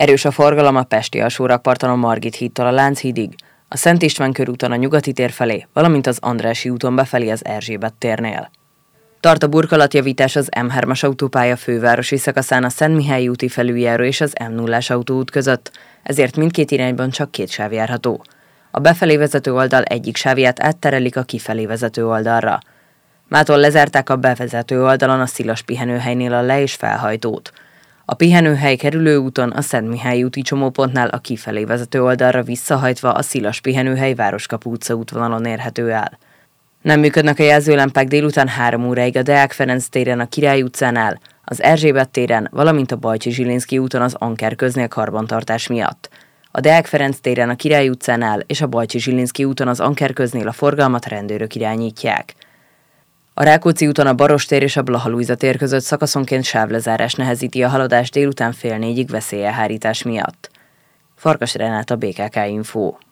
Erős a forgalom a pesti alsórakparton a Margit hídtól a Lánchídig, a Szent István körúton a Nyugati tér felé, valamint az Andrássy úton befelé az Erzsébet térnél. Tart a burkolatjavítás az M3-as autópálya fővárosi szakaszán a Szentmihályi úti felüljáró és az M0-as autóút között, ezért mindkét irányban csak 2 sáv járható. A befelé vezető oldal egyik sávját átterelik a kifelé vezető oldalra. Mától lezárták a bevezető oldalon a Szilas pihenőhelynél a le- és felhajtót. A pihenőhely kerülő úton a Szentmihályi úti csomópontnál a kifelé vezető oldalra visszahajtva a Szilas pihenőhely Városkapu utca útvonalon érhető el. Nem működnek a jelzőlámpák délután 3 óráig a Deák Ferenc téren a Király utcánál, az Erzsébet téren, valamint a Bajcsy-Zsilinszky úton az Anker köznél karbantartás miatt. A Deák Ferenc téren a Király utcánál és a Bajcsy-Zsilinszky úton az Anker köznél a forgalmat rendőrök irányítják. A Rákóczi úton a Barostér és a Blaha Lujza tér között szakaszonként sávlezárás nehezíti a haladást délután 3:30 veszélyelhárítás miatt. Farkas Renáta, BKK Info.